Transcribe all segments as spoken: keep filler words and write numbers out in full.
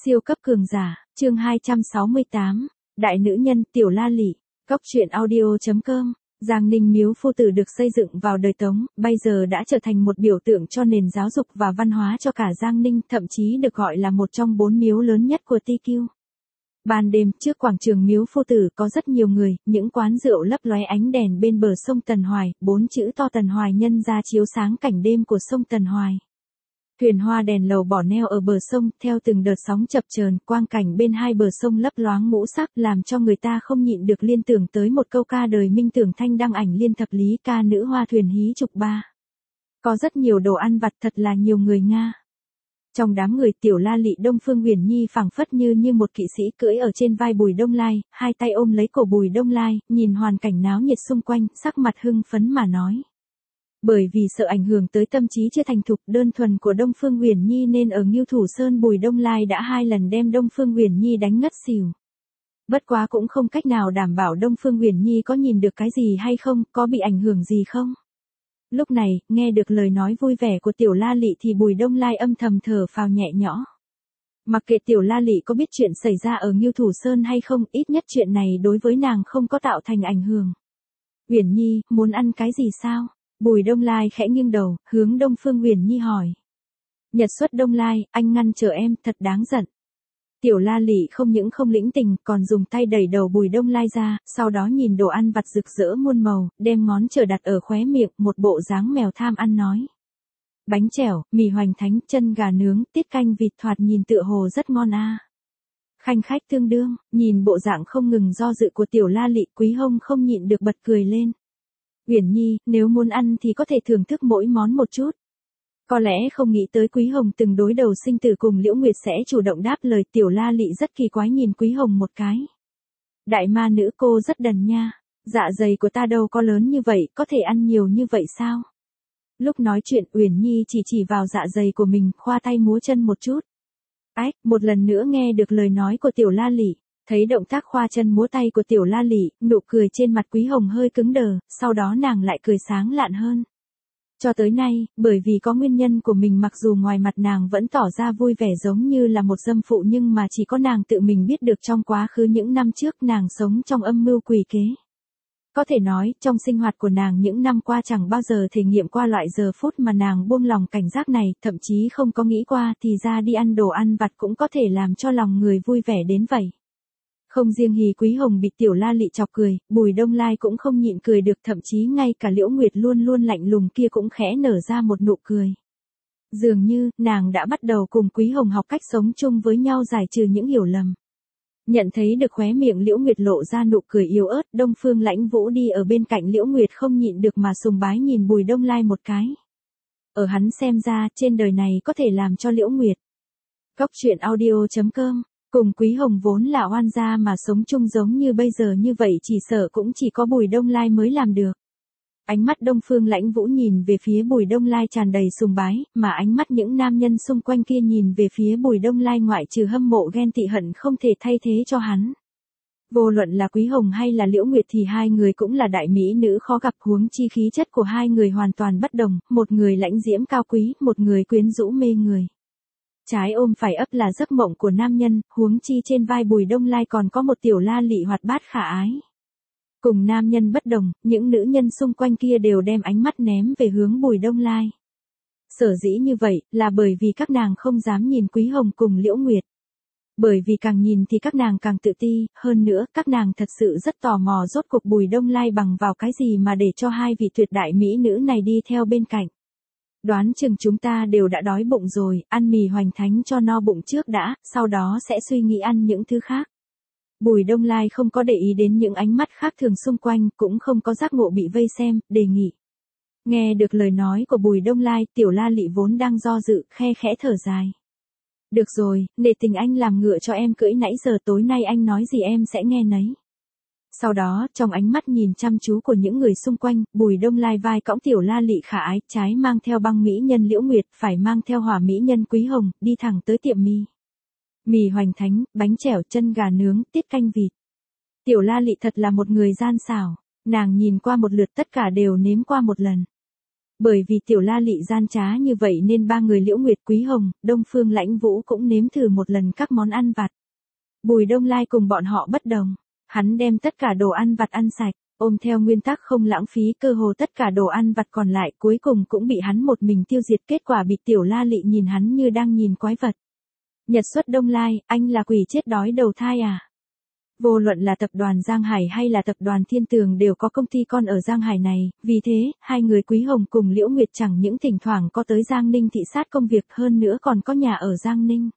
Siêu cấp cường giả, chương hai trăm sáu mươi tám, Đại nữ nhân Tiểu La Lị, Cốc truyện audio.com. Giang Ninh Miếu phu tử được xây dựng vào đời Tống, bây giờ đã trở thành một biểu tượng cho nền giáo dục và văn hóa cho cả Giang Ninh, thậm chí được gọi là một trong bốn miếu lớn nhất của Ti Kiu. Ban đêm, trước quảng trường miếu phu tử có rất nhiều người, những quán rượu lấp lóe ánh đèn bên bờ sông Tần Hoài, bốn chữ to Tần Hoài nhân ra chiếu sáng cảnh đêm của sông Tần Hoài. Thuyền hoa đèn lầu bỏ neo ở bờ sông, theo từng đợt sóng chập chờn, quang cảnh bên hai bờ sông lấp loáng ngũ sắc, làm cho người ta không nhịn được liên tưởng tới một câu ca đời Minh Tưởng Thanh đăng ảnh liên thập lý ca nữ hoa thuyền hí trục ba. Có rất nhiều đồ ăn vặt, thật là nhiều người Nga. Trong đám người Tiểu La Lị Đông Phương Uyển Nhi phảng phất như như một kỵ sĩ cưỡi ở trên vai Bùi Đông Lai, hai tay ôm lấy cổ Bùi Đông Lai, nhìn hoàn cảnh náo nhiệt xung quanh, sắc mặt hưng phấn mà nói. Bởi vì sợ ảnh hưởng tới tâm trí chưa thành thục đơn thuần của Đông Phương Uyển Nhi nên ở Ngưu Thủ Sơn Bùi Đông Lai đã hai lần đem Đông Phương Uyển Nhi đánh ngất xỉu. Bất quá cũng không cách nào đảm bảo Đông Phương Uyển Nhi có nhìn được cái gì hay không, có bị ảnh hưởng gì không. Lúc này, nghe được lời nói vui vẻ của Tiểu La Lị thì Bùi Đông Lai âm thầm thở phào nhẹ nhõm. Mặc kệ Tiểu La Lị có biết chuyện xảy ra ở Ngưu Thủ Sơn hay không, ít nhất chuyện này đối với nàng không có tạo thành ảnh hưởng. Uyển Nhi, muốn ăn cái gì sao? Bùi Đông Lai khẽ nghiêng đầu, hướng Đông Phương Uyển Nhi hỏi. Nhật xuất Đông Lai, anh ngăn trở em, thật đáng giận. Tiểu La Lị không những không lĩnh tình, còn dùng tay đẩy đầu Bùi Đông Lai ra, sau đó nhìn đồ ăn vặt rực rỡ muôn màu, đem ngón trở đặt ở khóe miệng, một bộ dáng mèo tham ăn nói. Bánh chèo, mì hoành thánh, chân gà nướng, tiết canh vịt thoạt nhìn tựa hồ rất ngon a. À. Khanh khách tương đương, nhìn bộ dạng không ngừng do dự của Tiểu La Lị, Quý Hồng không nhịn được bật cười lên. Uyển Nhi, nếu muốn ăn thì có thể thưởng thức mỗi món một chút. Có lẽ không nghĩ tới Quý Hồng từng đối đầu sinh tử cùng Liễu Nguyệt sẽ chủ động đáp lời. Tiểu La Lị rất kỳ quái nhìn Quý Hồng một cái. Đại ma nữ cô rất đần nha, dạ dày của ta đâu có lớn như vậy, có thể ăn nhiều như vậy sao? Lúc nói chuyện Uyển Nhi chỉ chỉ vào dạ dày của mình, khoa tay múa chân một chút. Ách, một lần nữa nghe được lời nói của Tiểu La Lị. Thấy động tác khoa chân múa tay của Tiểu La Lị, nụ cười trên mặt Quý Hồng hơi cứng đờ, sau đó nàng lại cười sáng lạn hơn. Cho tới nay, bởi vì có nguyên nhân của mình mặc dù ngoài mặt nàng vẫn tỏ ra vui vẻ giống như là một dâm phụ nhưng mà chỉ có nàng tự mình biết được trong quá khứ những năm trước nàng sống trong âm mưu quỷ kế. Có thể nói, trong sinh hoạt của nàng những năm qua chẳng bao giờ thể nghiệm qua loại giờ phút mà nàng buông lòng cảnh giác này, thậm chí không có nghĩ qua thì ra đi ăn đồ ăn vặt cũng có thể làm cho lòng người vui vẻ đến vậy. Không riêng Hì Quý Hồng bị Tiểu La Lị chọc cười, Bùi Đông Lai cũng không nhịn cười được, thậm chí ngay cả Liễu Nguyệt luôn luôn lạnh lùng kia cũng khẽ nở ra một nụ cười. Dường như, nàng đã bắt đầu cùng Quý Hồng học cách sống chung với nhau giải trừ những hiểu lầm. Nhận thấy được khóe miệng Liễu Nguyệt lộ ra nụ cười yếu ớt, Đông Phương Lãnh Vũ đi ở bên cạnh Liễu Nguyệt không nhịn được mà sùng bái nhìn Bùi Đông Lai một cái. Ở hắn xem ra, trên đời này có thể làm cho Liễu Nguyệt. Cốc truyện audio.com. Cùng Quý Hồng vốn là oan gia mà sống chung giống như bây giờ như vậy chỉ sợ cũng chỉ có Bùi Đông Lai mới làm được. Ánh mắt Đông Phương Lãnh Vũ nhìn về phía Bùi Đông Lai tràn đầy sùng bái, mà ánh mắt những nam nhân xung quanh kia nhìn về phía Bùi Đông Lai ngoại trừ hâm mộ ghen tị hận không thể thay thế cho hắn. Vô luận là Quý Hồng hay là Liễu Nguyệt thì hai người cũng là đại mỹ nữ khó gặp, huống chi khí chất của hai người hoàn toàn bất đồng, một người lãnh diễm cao quý, một người quyến rũ mê người. Trái ôm phải ấp là giấc mộng của nam nhân, huống chi trên vai Bùi Đông Lai còn có một Tiểu La Lị hoạt bát khả ái. Cùng nam nhân bất đồng, những nữ nhân xung quanh kia đều đem ánh mắt ném về hướng Bùi Đông Lai. Sở dĩ như vậy, là bởi vì các nàng không dám nhìn Quý Hồng cùng Liễu Nguyệt. Bởi vì càng nhìn thì các nàng càng tự ti, hơn nữa, các nàng thật sự rất tò mò rốt cuộc Bùi Đông Lai bằng vào cái gì mà để cho hai vị tuyệt đại mỹ nữ này đi theo bên cạnh. Đoán chừng chúng ta đều đã đói bụng rồi, ăn mì hoành thánh cho no bụng trước đã, sau đó sẽ suy nghĩ ăn những thứ khác. Bùi Đông Lai không có để ý đến những ánh mắt khác thường xung quanh, cũng không có giác ngộ bị vây xem, đề nghị. Nghe được lời nói của Bùi Đông Lai, Tiểu La Lị vốn đang do dự, khe khẽ thở dài. Được rồi, nể tình anh làm ngựa cho em cưỡi nãy giờ, tối nay anh nói gì em sẽ nghe nấy. Sau đó, trong ánh mắt nhìn chăm chú của những người xung quanh, Bùi Đông Lai vai cõng Tiểu La Lị khả ái, trái mang theo băng mỹ nhân Liễu Nguyệt, phải mang theo hỏa mỹ nhân Quý Hồng, đi thẳng tới tiệm mì. Mì hoành thánh, bánh chèo, chân gà nướng, tiết canh vịt. Tiểu La Lị thật là một người gian xảo, nàng nhìn qua một lượt tất cả đều nếm qua một lần. Bởi vì Tiểu La Lị gian trá như vậy nên ba người Liễu Nguyệt, Quý Hồng, Đông Phương Lãnh Vũ cũng nếm thử một lần các món ăn vặt. Bùi Đông Lai cùng bọn họ bất đồng, hắn đem tất cả đồ ăn vặt ăn sạch, ôm theo nguyên tắc không lãng phí cơ hồ tất cả đồ ăn vặt còn lại cuối cùng cũng bị hắn một mình tiêu diệt, kết quả bị Tiểu La Lị nhìn hắn như đang nhìn quái vật. Nhật Xuất Đông Lai, anh là quỷ chết đói đầu thai à? Vô luận là tập đoàn Giang Hải hay là tập đoàn Thiên Tường đều có công ty con ở Giang Hải này, vì thế, hai người Quý Hồng cùng Liễu Nguyệt chẳng những thỉnh thoảng có tới Giang Ninh thị sát công việc hơn nữa còn có nhà ở Giang Ninh.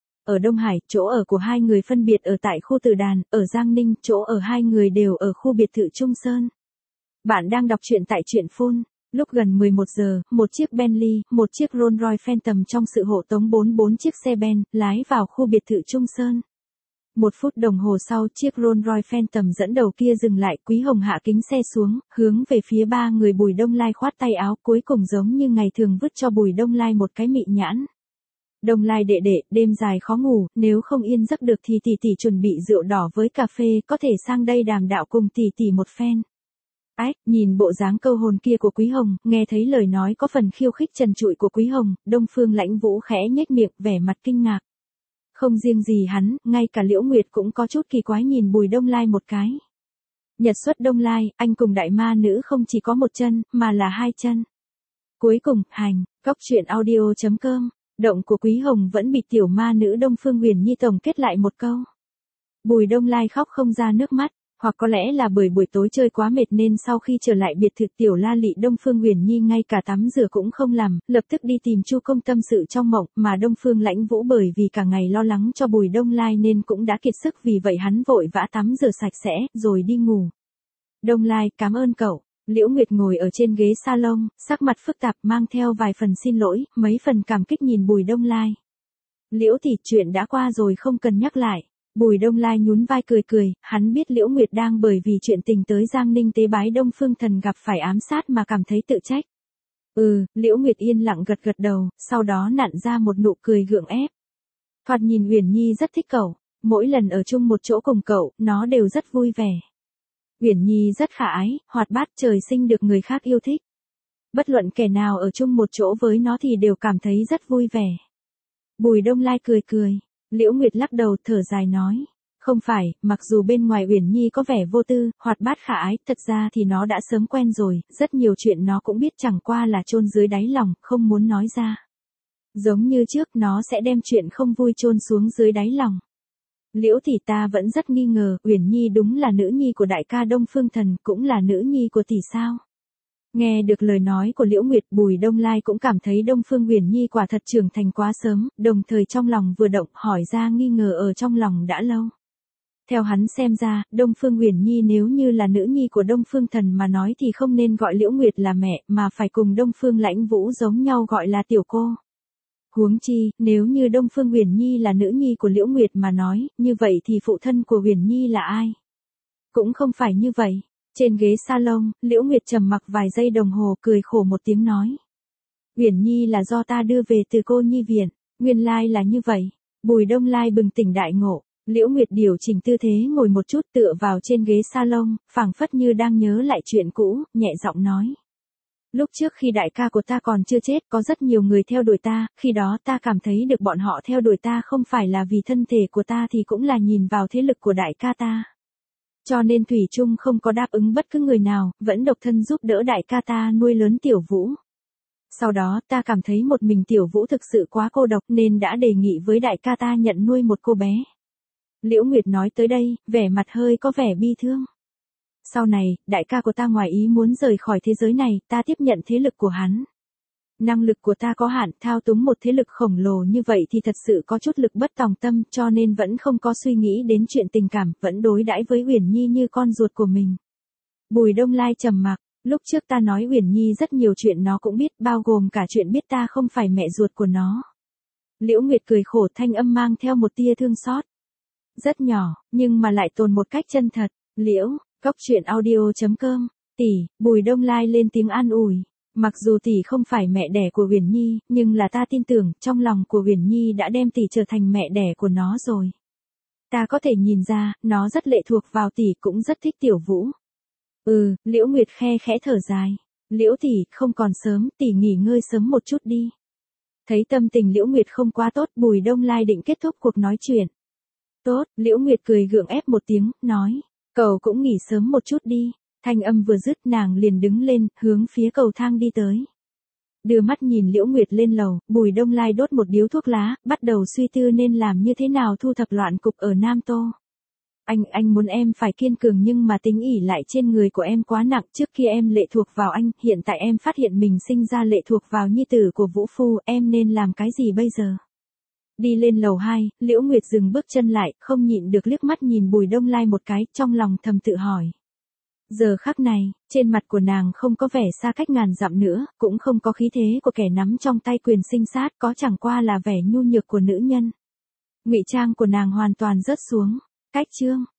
Ở Đông Hải, chỗ ở của hai người phân biệt ở tại khu Từ Đàn, ở Giang Ninh, chỗ ở hai người đều ở khu biệt thự Trung Sơn. Bạn đang đọc truyện tại truyện phone. Lúc gần mười một giờ, một chiếc Bentley, một chiếc Rolls Royce Phantom trong sự hộ tống bốn bốn chiếc xe Ben, lái vào khu biệt thự Trung Sơn. Một phút đồng hồ sau, chiếc Rolls Royce Phantom dẫn đầu kia dừng lại, Quý Hồng hạ kính xe xuống, hướng về phía ba người Bùi Đông Lai khoát tay áo, cuối cùng giống như ngày thường vứt cho Bùi Đông Lai một cái mị nhãn. Đông Lai đệ đệ, đêm dài khó ngủ, nếu không yên giấc được thì tỷ tỷ chuẩn bị rượu đỏ với cà phê, có thể sang đây đàm đạo cùng tỷ tỷ một phen. Ách, nhìn bộ dáng câu hồn kia của Quý Hồng, nghe thấy lời nói có phần khiêu khích trần trụi của Quý Hồng, Đông Phương Lãnh Vũ khẽ nhếch miệng, vẻ mặt kinh ngạc. Không riêng gì hắn, ngay cả Liễu Nguyệt cũng có chút kỳ quái nhìn Bùi Đông Lai một cái. Nhật Xuất Đông Lai, anh cùng đại ma nữ không chỉ có một chân, mà là hai chân. Cuối cùng, hành, cóc truyện audio chấm com, động của Quý Hồng vẫn bị tiểu ma nữ Đông Phương Huyền Nhi tổng kết lại một câu. Bùi Đông Lai khóc không ra nước mắt. Hoặc có lẽ là bởi buổi tối chơi quá mệt nên sau khi trở lại biệt thự Tiểu La Lị, Đông Phương Huyền Nhi ngay cả tắm rửa cũng không làm, lập tức đi tìm Chu Công tâm sự trong mộng, mà Đông Phương Lãnh Vũ bởi vì cả ngày lo lắng cho Bùi Đông Lai nên cũng đã kiệt sức, vì vậy hắn vội vã tắm rửa sạch sẽ, rồi đi ngủ. Đông Lai, cảm ơn cậu. Liễu Nguyệt ngồi ở trên ghế salon, sắc mặt phức tạp mang theo vài phần xin lỗi, mấy phần cảm kích nhìn Bùi Đông Lai. Liễu thì chuyện đã qua rồi không cần nhắc lại. Bùi Đông Lai nhún vai cười cười, hắn biết Liễu Nguyệt đang bởi vì chuyện tình tới Giang Ninh tế bái Đông Phương Thần gặp phải ám sát mà cảm thấy tự trách. Ừ, Liễu Nguyệt yên lặng gật gật đầu, sau đó nặn ra một nụ cười gượng ép. Thoạt nhìn Uyển Nhi rất thích cậu, mỗi lần ở chung một chỗ cùng cậu, nó đều rất vui vẻ. Uyển Nhi rất khả ái, hoạt bát, trời sinh được người khác yêu thích. Bất luận kẻ nào ở chung một chỗ với nó thì đều cảm thấy rất vui vẻ. Bùi Đông Lai cười cười. Liễu Nguyệt lắc đầu thở dài nói, không phải, mặc dù bên ngoài Uyển Nhi có vẻ vô tư, hoạt bát khả ái, thật ra thì nó đã sớm quen rồi, rất nhiều chuyện nó cũng biết, chẳng qua là chôn dưới đáy lòng, không muốn nói ra. Giống như trước, nó sẽ đem chuyện không vui chôn xuống dưới đáy lòng. Liễu thì ta vẫn rất nghi ngờ, Uyển Nhi đúng là nữ nhi của đại ca Đông Phương Thần, cũng là nữ nhi của tỷ sao? Nghe được lời nói của Liễu Nguyệt, Bùi Đông Lai cũng cảm thấy Đông Phương Uyển Nhi quả thật trưởng thành quá sớm, đồng thời trong lòng vừa động, hỏi ra nghi ngờ ở trong lòng đã lâu. Theo hắn xem ra, Đông Phương Uyển Nhi nếu như là nữ nhi của Đông Phương Thần mà nói thì không nên gọi Liễu Nguyệt là mẹ, mà phải cùng Đông Phương Lãnh Vũ giống nhau gọi là tiểu cô. Huống chi, nếu như Đông Phương Uyển Nhi là nữ nhi của Liễu Nguyệt mà nói, như vậy thì phụ thân của Uyển Nhi là ai? Cũng không phải như vậy. Trên ghế salon, Liễu Nguyệt trầm mặc vài giây đồng hồ, cười khổ một tiếng nói. Uyển Nhi là do ta đưa về từ cô nhi viện, nguyên lai là như vậy. Bùi Đông Lai bừng tỉnh đại ngộ, Liễu Nguyệt điều chỉnh tư thế ngồi một chút tựa vào trên ghế salon, phảng phất như đang nhớ lại chuyện cũ, nhẹ giọng nói. Lúc trước khi đại ca của ta còn chưa chết, có rất nhiều người theo đuổi ta, khi đó ta cảm thấy được bọn họ theo đuổi ta không phải là vì thân thể của ta thì cũng là nhìn vào thế lực của đại ca ta. Cho nên thủy chung không có đáp ứng bất cứ người nào, vẫn độc thân giúp đỡ đại ca ta nuôi lớn Tiểu Vũ. Sau đó ta cảm thấy một mình Tiểu Vũ thực sự quá cô độc nên đã đề nghị với đại ca ta nhận nuôi một cô bé. Liễu Nguyệt nói tới đây, vẻ mặt hơi có vẻ bi thương. Sau này, đại ca của ta ngoài ý muốn rời khỏi thế giới này, ta tiếp nhận thế lực của hắn. Năng lực của ta có hạn, thao túng một thế lực khổng lồ như vậy thì thật sự có chút lực bất tòng tâm, cho nên vẫn không có suy nghĩ đến chuyện tình cảm, vẫn đối đãi với Uyển Nhi như con ruột của mình. Bùi Đông Lai trầm mặc, lúc trước ta nói Uyển Nhi rất nhiều chuyện nó cũng biết, bao gồm cả chuyện biết ta không phải mẹ ruột của nó. Liễu Nguyệt cười khổ, thanh âm mang theo một tia thương xót. Rất nhỏ, nhưng mà lại tồn một cách chân thật. Liễu, cóc truyện audio chấm com, tỷ, Bùi Đông Lai lên tiếng an ủi. Mặc dù tỷ không phải mẹ đẻ của Uyển Nhi, nhưng là ta tin tưởng, trong lòng của Uyển Nhi đã đem tỷ trở thành mẹ đẻ của nó rồi. Ta có thể nhìn ra, nó rất lệ thuộc vào tỷ, cũng rất thích Tiểu Vũ. Ừ, Liễu Nguyệt khe khẽ thở dài. Liễu tỷ, không còn sớm, tỷ nghỉ ngơi sớm một chút đi. Thấy tâm tình Liễu Nguyệt không quá tốt, Bùi Đông Lai định kết thúc cuộc nói chuyện. Tốt, Liễu Nguyệt cười gượng ép một tiếng, nói, cậu cũng nghỉ sớm một chút đi. Thanh âm vừa dứt nàng liền đứng lên, hướng phía cầu thang đi tới. Đưa mắt nhìn Liễu Nguyệt lên lầu, Bùi Đông Lai đốt một điếu thuốc lá, bắt đầu suy tư nên làm như thế nào thu thập loạn cục ở Nam Tô. Anh, anh muốn em phải kiên cường nhưng mà tính ỷ lại trên người của em quá nặng, trước kia em lệ thuộc vào anh, hiện tại em phát hiện mình sinh ra lệ thuộc vào nhi tử của Vũ Phu, em nên làm cái gì bây giờ? Đi lên lầu hai, Liễu Nguyệt dừng bước chân lại, không nhịn được liếc mắt nhìn Bùi Đông Lai một cái, trong lòng thầm tự hỏi. Giờ khắc này, trên mặt của nàng không có vẻ xa cách ngàn dặm nữa, cũng không có khí thế của kẻ nắm trong tay quyền sinh sát, có chẳng qua là vẻ nhu nhược của nữ nhân. Ngụy trang của nàng hoàn toàn rớt xuống. Cách chương